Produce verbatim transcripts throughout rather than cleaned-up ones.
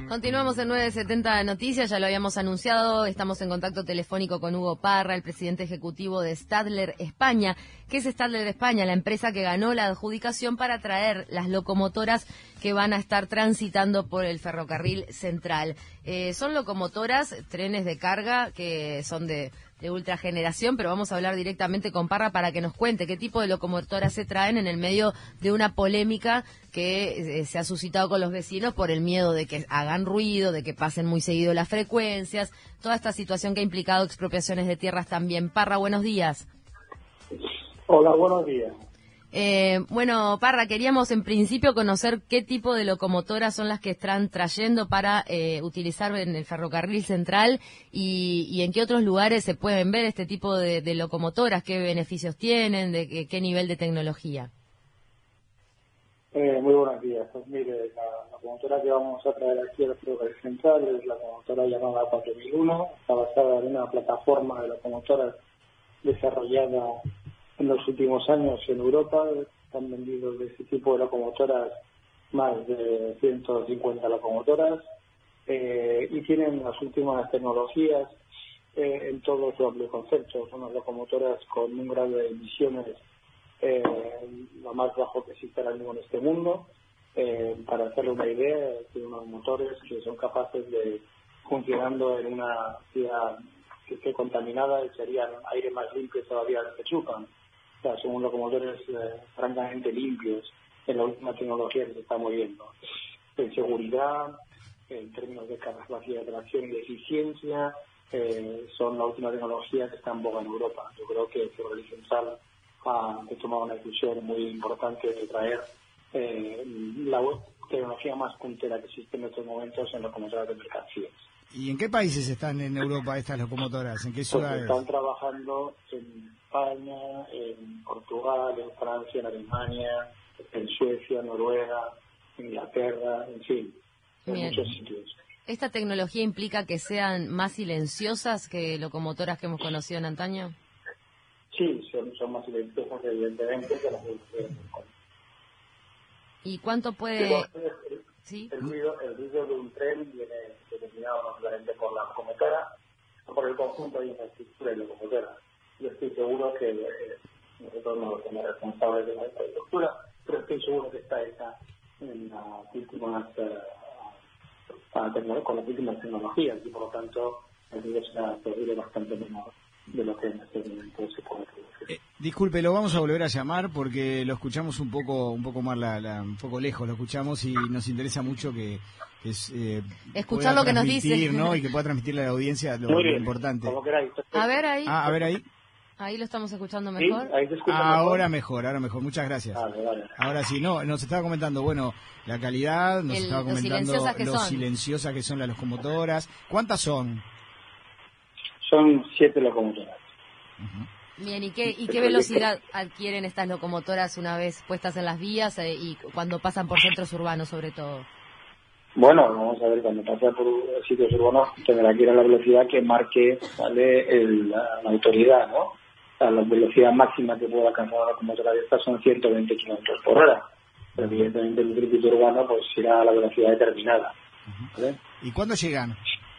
Continuamos en nueve setenta Noticias, ya lo habíamos anunciado, estamos en contacto telefónico con Hugo Parra, el presidente ejecutivo de Stadler España. ¿Qué es Stadler España? La empresa que ganó la adjudicación para traer las locomotoras que van a estar transitando por el ferrocarril central. Eh, son locomotoras, trenes de carga que son de, de ultra generación, pero vamos a hablar directamente con Parra para que nos cuente qué tipo de locomotoras se traen en el medio de una polémica que eh, se ha suscitado con los vecinos por el miedo de que hagan ruido, de que pasen muy seguido las frecuencias, toda esta situación que ha implicado expropiaciones de tierras también. Parra, buenos días. Hola, buenos días. Eh, bueno, Parra, queríamos en principio conocer qué tipo de locomotoras son las que están trayendo para eh, utilizar en el ferrocarril central y, y en qué otros lugares se pueden ver este tipo de, de locomotoras, qué beneficios tienen, de qué, qué nivel de tecnología. Eh, muy buenos días. Pues mire, la locomotora que vamos a traer aquí al ferrocarril central es la locomotora llamada cuatro mil uno, está basada en una plataforma de locomotoras desarrollada en los últimos años en Europa. Han vendido de este tipo de locomotoras más de ciento cincuenta locomotoras eh, y tienen las últimas tecnologías eh, en todo su amplio concepto. Son las locomotoras con un grado de emisiones eh, lo más bajo que existe ahora mismo en este mundo. Eh, para hacerle una idea, tiene unos motores que son capaces de, funcionando en una ciudad que esté contaminada, echarían aire más limpio todavía del que chupan. O sea, son locomotores eh, francamente limpios en la última tecnología que se está moviendo. En seguridad, en términos de capacidad de tracción y de eficiencia, eh, son la última tecnología que está en boga en Europa. Yo creo que el ferrocarril central ha tomado una decisión muy importante de traer eh, la tecnología más puntera que existe en estos momentos en locomotoras de mercancías. ¿Y en qué países están en Europa estas locomotoras? ¿En qué ciudades? Pues están trabajando en España, en Portugal, en Francia, en Alemania, en Suecia, Noruega, Inglaterra, en fin, en Bien. muchos sitios. ¿Esta tecnología implica que sean más silenciosas que locomotoras que hemos conocido en antaño? Sí, son, son más silenciosas evidentemente que las de ¿Y cuánto puede...? Pero, el, ¿Sí? el, ruido, el ruido de un tren viene determinado no solamente por la locomotora, sino por el conjunto de infraestructura y locomotora. Yo estoy seguro que eh, nosotros no somos responsables de la infraestructura, pero estoy seguro que está esa en las últimas eh, para tener, con las últimas tecnologías y por lo tanto el ruido será posible bastante menor de lo que en este momento se puede producir. Eh, disculpe, lo vamos a volver a llamar porque lo escuchamos un poco un poco más la, la, un poco lejos, lo escuchamos y nos interesa mucho que, que es, eh, escuchar lo que nos dice, ¿no? Y que pueda transmitirle a la audiencia lo, Muy bien, lo importante. Como queráis. A ver ahí. Ah, a ver ahí. Ahí lo estamos escuchando ¿Sí? mejor. ¿Ahí se escucha Ah, mejor? ahora mejor, ahora mejor. Muchas gracias. Vale, vale. Ahora sí, no, nos estaba comentando, bueno, la calidad, nos El- estaba lo comentando silenciosas que lo son. silenciosas que son las locomotoras. ¿Cuántas son? Son siete locomotoras. Uh-huh. Bien, ¿y qué, y qué velocidad adquieren estas locomotoras una vez puestas en las vías eh, y cuando pasan por centros urbanos sobre todo? Bueno, vamos a ver, cuando pasa por sitios urbanos tendrá que ir a la velocidad que marque, ¿vale?, el, la, la autoridad, ¿no? O sea, la velocidad máxima que puede alcanzar una locomotora de estas son ciento veinte kilómetros por hora. Pero evidentemente en el circuito urbano pues irá a la velocidad determinada. ¿Vale? ¿Y cuándo llegan?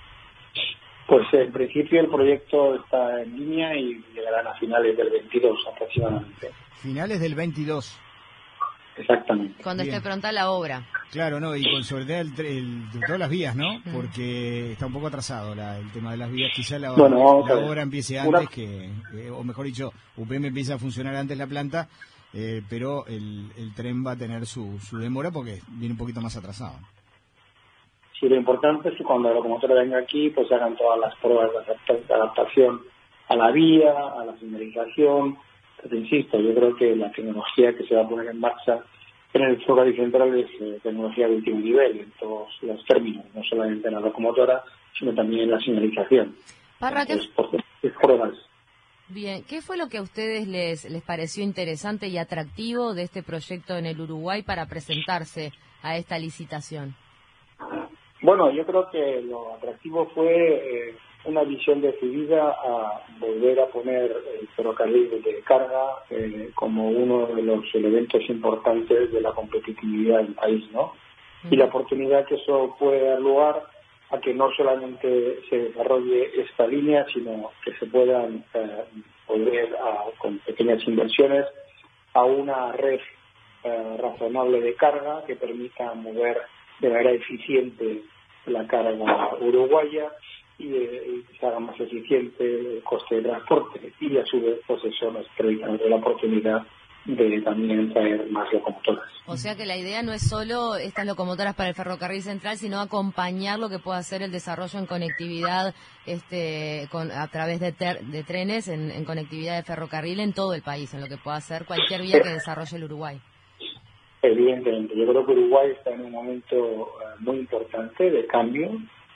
Pues en principio el proyecto está en línea y llegarán a finales del veintidós aproximadamente. Finales del veintidós. Exactamente. Cuando Bien. esté pronta la obra. Claro, no, y con sobre todo el, tre- el- de todas las vías, ¿no? Mm. Porque está un poco atrasado la, el tema de las vías. Quizá la, Bueno, vamos la a ver. obra empiece Una- antes que, eh, o mejor dicho, U P M empieza a funcionar antes la planta, eh, pero el, el tren va a tener su, su demora porque viene un poquito más atrasado. Sí, lo importante es que cuando la locomotora venga aquí, pues se hagan todas las pruebas de adapta- de adaptación a la vía, a la señalización. Pero insisto, yo creo que la tecnología que se va a poner en marcha en el ferrocarril central es eh, tecnología de último nivel en todos los términos, no solamente en la locomotora, sino también en la señalización. Parra, ¿qué, Entonces, por- es pruebas. bien, ¿qué fue lo que a ustedes les, les pareció interesante y atractivo de este proyecto en el Uruguay para presentarse a esta licitación? Bueno, yo creo que lo atractivo fue eh, una visión decidida a volver a poner el ferrocarril de carga eh, como uno de los elementos importantes de la competitividad del país, ¿no? y la oportunidad que eso puede dar lugar a que no solamente se desarrolle esta línea, sino que se puedan eh, volver a, con pequeñas inversiones a una red eh, razonable de carga que permita mover de manera eficiente la carga uruguaya y, eh, y que se haga más eficiente el coste de transporte, y a su vez pues eso nos permite la oportunidad de también traer más locomotoras. O sea que la idea no es solo estas locomotoras para el ferrocarril central, sino acompañar lo que pueda ser el desarrollo en conectividad este con a través de, ter, de trenes, en, en conectividad de ferrocarril en todo el país, en lo que pueda ser cualquier vía que desarrolle el Uruguay. Evidentemente, yo creo que Uruguay está en un momento uh, muy importante de cambio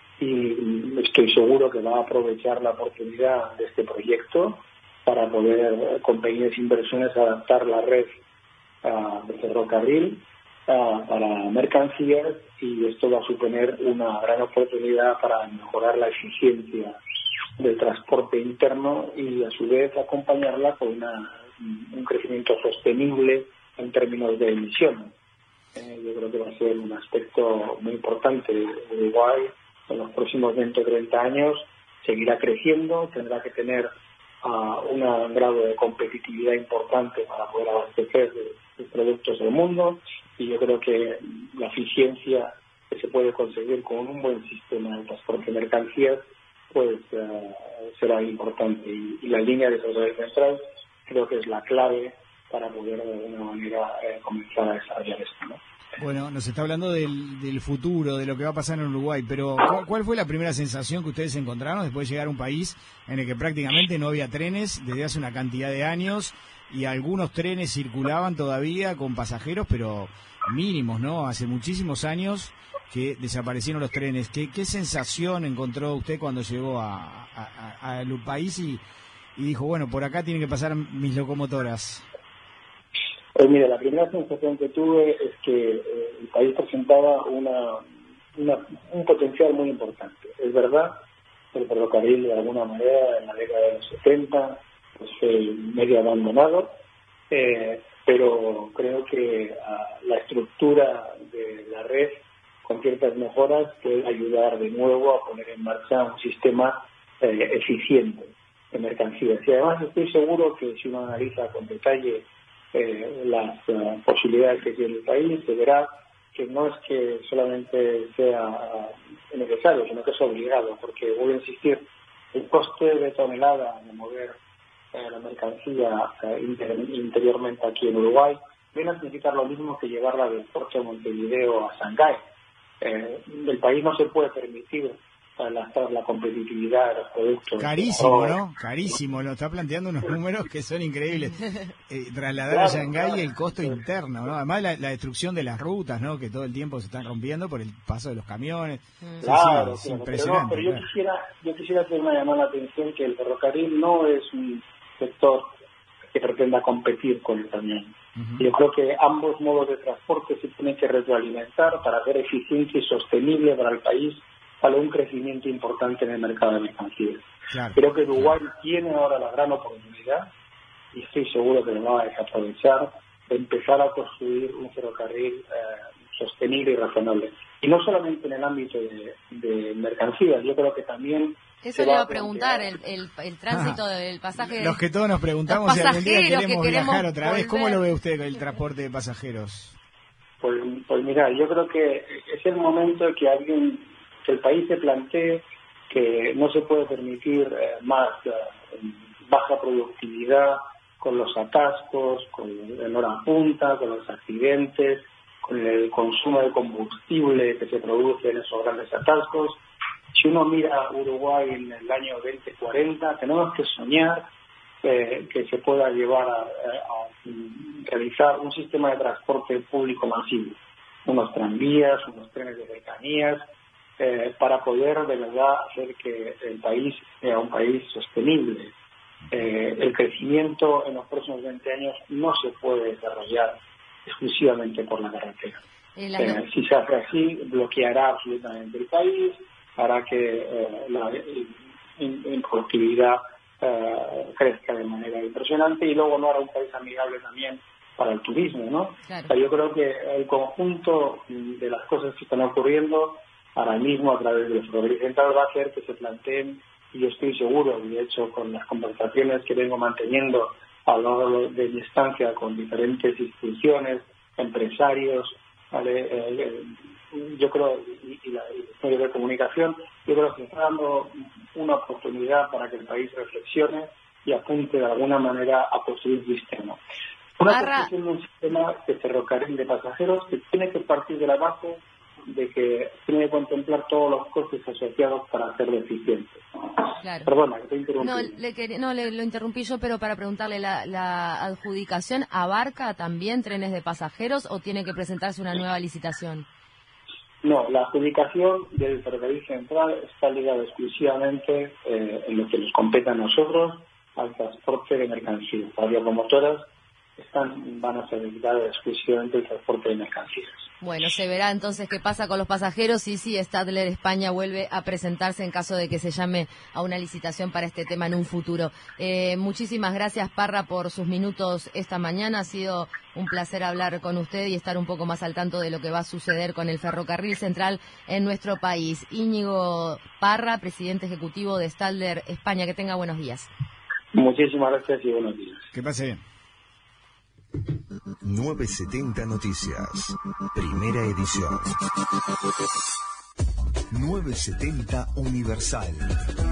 y estoy seguro que va a aprovechar la oportunidad de este proyecto para poder, con pequeñas inversiones, adaptar la red uh, de ferrocarril uh, para mercancías, y esto va a suponer una gran oportunidad para mejorar la eficiencia del transporte interno y a su vez acompañarla con una, un crecimiento sostenible en términos de emisiones. Eh, yo creo que va a ser un aspecto muy importante. Uruguay en los próximos veinte o treinta años seguirá creciendo, tendrá que tener uh, un grado de competitividad importante para poder abastecer de, de productos del mundo, y yo creo que la eficiencia que se puede conseguir con un buen sistema de transporte de mercancías pues uh, será importante, y, y la línea de ferrocarril central creo que es la clave para poder de alguna manera eh, comenzar a desarrollar esto, ¿no? Bueno, nos está hablando del, del futuro, de lo que va a pasar en Uruguay, pero ¿cuál, ¿cuál fue la primera sensación que ustedes encontraron después de llegar a un país en el que prácticamente no había trenes desde hace una cantidad de años, y algunos trenes circulaban todavía con pasajeros, pero mínimos, ¿no? Hace muchísimos años que desaparecieron los trenes. ¿Qué, qué sensación encontró usted cuando llegó a, a, a, al país y, y dijo, bueno, por acá tienen que pasar mis locomotoras? Pues mira, la primera sensación que tuve es que eh, el país presentaba una, una, un potencial muy importante. Es verdad, el ferrocarril de alguna manera en la década de los setenta pues, fue medio abandonado, eh, pero creo que uh, la estructura de la red con ciertas mejoras puede ayudar de nuevo a poner en marcha un sistema eh, eficiente de mercancías. Y además estoy seguro que si uno analiza con detalle Eh, las uh, posibilidades que tiene el país, se verá que no es que solamente sea uh, necesario, sino que es obligado, porque voy a insistir, el coste de tonelada de mover eh, la mercancía uh, inter interiormente aquí en Uruguay viene a significar lo mismo que llevarla del puerto de Montevideo a Shanghái. Eh, el país no se puede permitir la, la competitividad de los productos. Carísimo, ¿no? Carísimo, lo está planteando unos números que son increíbles. Eh, trasladar claro, a Shanghái claro, el costo claro. interno, ¿no? Además la, la destrucción de las rutas, ¿no? Que todo el tiempo se están rompiendo por el paso de los camiones. Claro, sí, sí, claro. impresionante. Pero, no, pero yo quisiera yo quisiera hacer una llamada de atención que el ferrocarril no es un sector que pretenda competir con el camión. Uh-huh. Yo creo que ambos modos de transporte se tienen que retroalimentar para hacer eficiente y sostenible para el país, para un crecimiento importante en el mercado de mercancías. Claro, Creo que Uruguay claro. tiene ahora la gran oportunidad, y estoy seguro que lo va a desaprovechar, de empezar a construir un ferrocarril eh, sostenible y razonable. Y no solamente en el ámbito de, de mercancías, yo creo que también... Eso le iba a preguntar, el, el, el tránsito ah, del pasaje... Los que todos nos preguntamos si algún día queremos, que queremos viajar otra volver. vez. ¿Cómo lo ve usted el transporte de pasajeros? Pues, pues mira, yo creo que es el momento de que alguien... que el país se plantee que no se puede permitir eh, más eh, baja productividad con los atascos, con el hora punta, con los accidentes, con el consumo de combustible que se produce en esos grandes atascos. Si uno mira a Uruguay en el año veinte cuarenta, tenemos que soñar eh, que se pueda llevar a, a, a realizar un sistema de transporte público masivo, unos tranvías, unos trenes de cercanías, Eh, para poder de verdad hacer que el país sea un país sostenible. Eh, el crecimiento en los próximos veinte años no se puede desarrollar exclusivamente por la carretera. Eh, si se hace así, bloqueará absolutamente el país, hará que eh, la productividad eh, crezca de manera impresionante, y luego no hará un país amigable también para el turismo, ¿no? Claro. O sea, yo creo que el conjunto de las cosas que están ocurriendo ahora mismo a través del Ferrocarril Central va a hacer que se planteen, y yo estoy seguro, y de hecho con las conversaciones que vengo manteniendo a lo largo de mi estancia con diferentes instituciones, empresarios, ¿vale? Eh, yo creo, y, y, la, y los medios de comunicación, yo creo que se está dando una oportunidad para que el país reflexione y apunte de alguna manera a construir un sistema. Una Barra... construcción de un sistema de ferrocarril de pasajeros que tiene que partir de la base de que tiene que contemplar todos los costes asociados para hacerlo eficiente. Claro. Perdona, que te interrumpí. No, le, quería, no le, lo interrumpí yo, pero para preguntarle, ¿la, ¿la adjudicación abarca también trenes de pasajeros o tiene que presentarse una nueva licitación? No, la adjudicación del Ferrocarril Central está ligada exclusivamente eh, en lo que nos compete a nosotros, al transporte de mercancías. Las locomotoras están, van a ser dedicadas exclusivamente al transporte de mercancías. Bueno, se verá entonces qué pasa con los pasajeros y si Stadler España vuelve a presentarse en caso de que se llame a una licitación para este tema en un futuro. Eh, muchísimas gracias, Parra, por sus minutos esta mañana. Ha sido un placer hablar con usted y estar un poco más al tanto de lo que va a suceder con el Ferrocarril Central en nuestro país. Íñigo Parra, presidente ejecutivo de Stadler España. Que tenga buenos días. Muchísimas gracias y buenos días. Que pase bien. novecientos setenta Noticias, primera edición. novecientos setenta Universal.